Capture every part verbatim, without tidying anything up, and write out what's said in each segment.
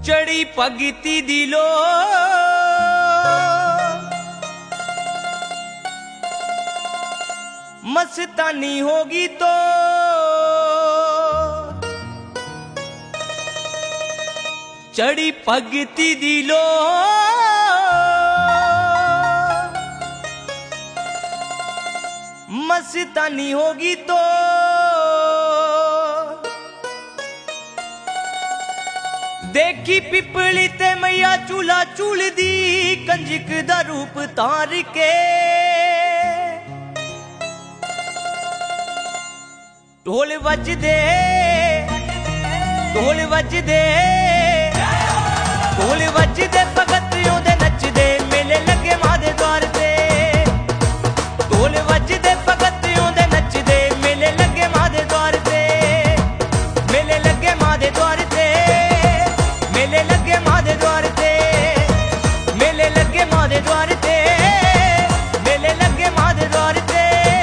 चढ़ी भगती दी लो मस्तानी होगी तो चढ़ी भगती दी लो मस्तानी होगी तो देखी पिपली ते मैया चूल्हा चूल दी कंजक दा रूप तार के ढोल बज दे ढोल बज दे ढोल बज दे भगतियों दे नच दे मेले लगे मां दे द्वार ते ढोल बज दे भगतियों दे नच दे मेले लगे मां दे द्वार ते मेले लगे मां दे द्वार ते मेले लगे मां दे द्वार ते मेले लगे मां दे द्वार ते मेले लगे मां दे द्वार ते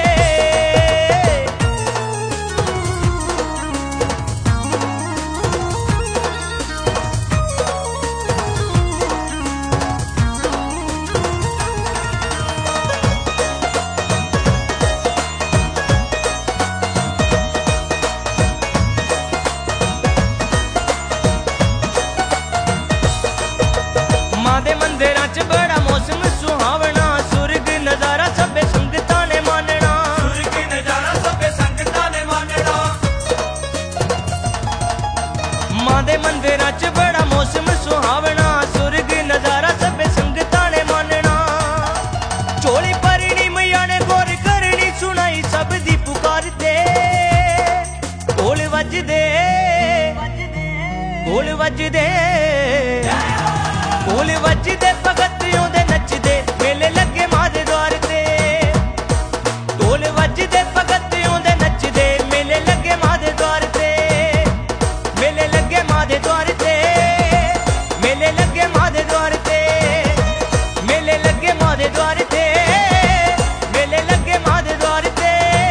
मंदिरां च बड़ा मौसम सुहावना सुर्ग नजारा सबे संगतां ने मानना सुर्ग नजारा सबे संगतां ने मानना मां दे मंदिरां च बड़ा मौसम सुहावना सुर्ग नजारा सबे संगतां ने मानना चोली भरनी मैया ने गौर करनी सुनाई सब दी पुकार ते ढोल वज दे ढोल वज दे ढोल वज दे भगतियों दे नच दे मेले लगे मां दे द्वार ते ढोल वज दे भगतियों दे नच दे मेले लगे मां दे द्वार ते मेले लगे मां दे द्वार ते मेले लगे मां दे द्वार ते मेले लगे मां दे द्वार ते मेले लगे मां दे द्वार ते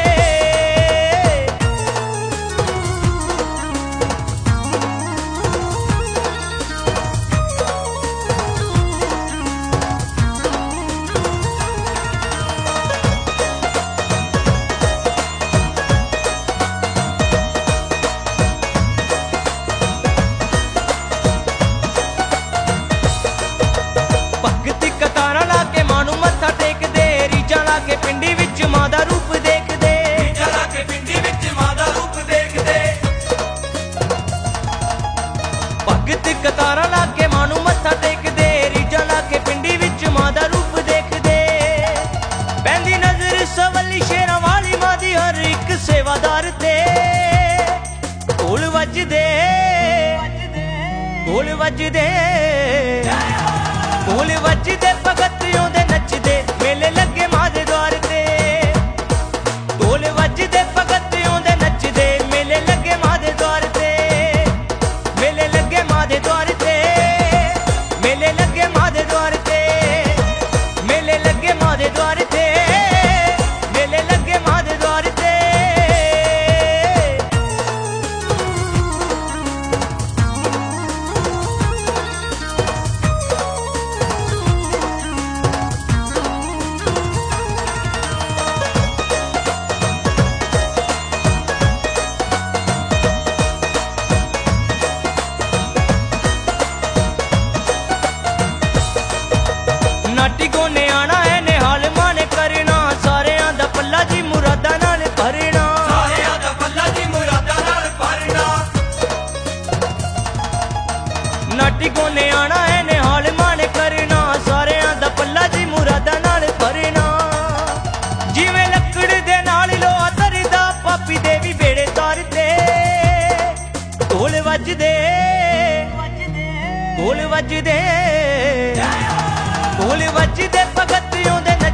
के पिंडी विच मां दा रूप देख दे चला के पिंडी विच मां दा रूप देख दे भगत कतारा ला के मानू मत्था टेक दे रीजा ला के पिंडी विच मां दा रूप देख दे पैंदी नजर सवली शेरां वाली मां दी हर एक सेवादार ते ढोल वज दे ढोल वज दे ढोल वज दे भगतियों दे नच दे मेले लगे मां दे द्वार ते ढोल वज दे भगतियों दे नच दे मेले लगे मां दे द्वार ते मेले लगे मां दे द्वार ते मेले लगे मां दे द्वार ते मेले लगे मां दे द्वार ते मेले लगे मां दे द्वार ते नाटी गोने आना है निहाल माने करना सारेयां दा पल्ला जी मुरादा नाल भरना सारेयां दा पल्ला जी मुरादा नाल भरना नाटी गोने आना है निहाल माने करना सारेयां दा पल्ला जी मुरादा नाल भरना जिवें लकड़ दे नाल लोहा तरदा पापी दे भी बेड़े तारदे ढोल वज दे ढोल वज दे ढोल वज दे भगतियों दे